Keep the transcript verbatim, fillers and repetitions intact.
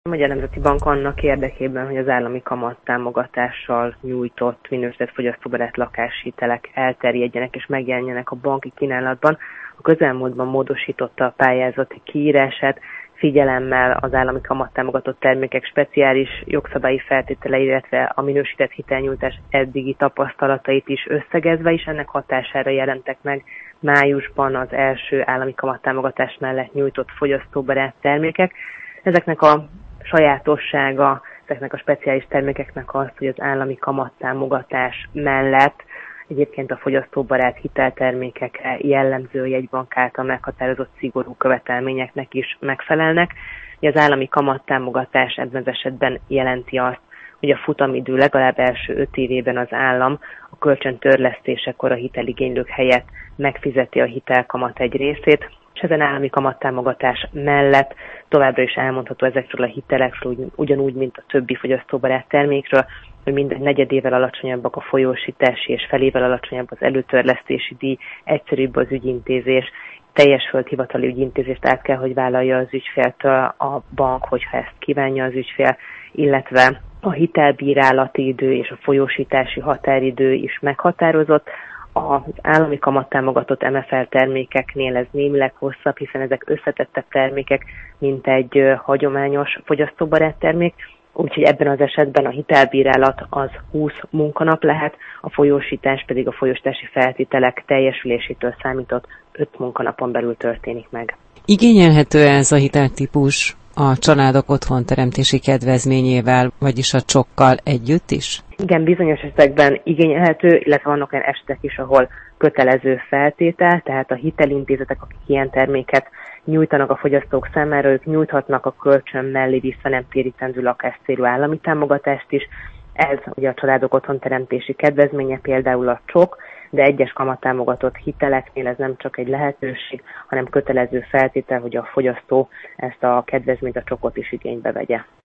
A Magyar Nemzeti Bank annak érdekében, hogy az állami kamattámogatással nyújtott minősített fogyasztóbarát lakáshitelek elterjedjenek és megjelenjenek a banki kínálatban, a közelmúltban módosította a pályázati kiírását, figyelemmel az állami kamattámogatott termékek speciális jogszabályi feltételei, illetve a minősített hitelnyújtás eddigi tapasztalatait is összegezve, és ennek hatására jelentek meg májusban az első állami kamattámogatás mellett nyújtott fogyasztóbarát termékek. Ezeknek a sajátossága, ezeknek a speciális termékeknek az, hogy az állami kamattámogatás mellett egyébként a fogyasztóbarát hiteltermékekre jellemző jegybank által meghatározott szigorú követelményeknek is megfelelnek. Az állami kamattámogatás ebben az esetben jelenti azt, hogy a futamidő legalább első öt évében az állam a kölcsön törlesztésekor a hiteligénylők helyett megfizeti a hitelkamat egy részét, és ezen állami kamattámogatás mellett továbbra is elmondható ezekről a hitelekről, ugyanúgy, mint a többi fogyasztóbarát termékről, hogy mindegy negyedével alacsonyabbak a folyósítási és felével alacsonyabb az előtörlesztési díj, egyszerűbb az ügyintézés, teljes földhivatali ügyintézést át kell, hogy vállalja az ügyféltől a bank, hogyha ezt kívánja az ügyfél, illetve a hitelbírálati idő és a folyósítási határidő is meghatározott. Az állami kamattámogatott em ef el termékeknél ez némileg hosszabb, hiszen ezek összetettebb termékek, mint egy hagyományos fogyasztóbarát termék, úgyhogy ebben az esetben a hitelbírálat az húsz munkanap lehet, a folyósítás pedig a folyósítási feltételek teljesülésétől számított öt munkanapon belül történik meg. Igényelhető ez a hiteltípus a családok otthonteremtési kedvezményével, vagyis a csokkal együtt is? Igen, bizonyos esetekben igényelhető, illetve vannak olyan esetek is, ahol kötelező feltétel, tehát a hitelintézetek, akik ilyen terméket nyújtanak a fogyasztók számára, ők nyújthatnak a kölcsön mellé vissza nem térítendő lakáscélú állami támogatást is. Ez ugye a családok otthonteremtési kedvezménye, például a csok, de egyes kamattámogatott hiteleknél ez nem csak egy lehetőség, hanem kötelező feltétel, hogy a fogyasztó ezt a kedvezményt, a csokot is igénybe vegye.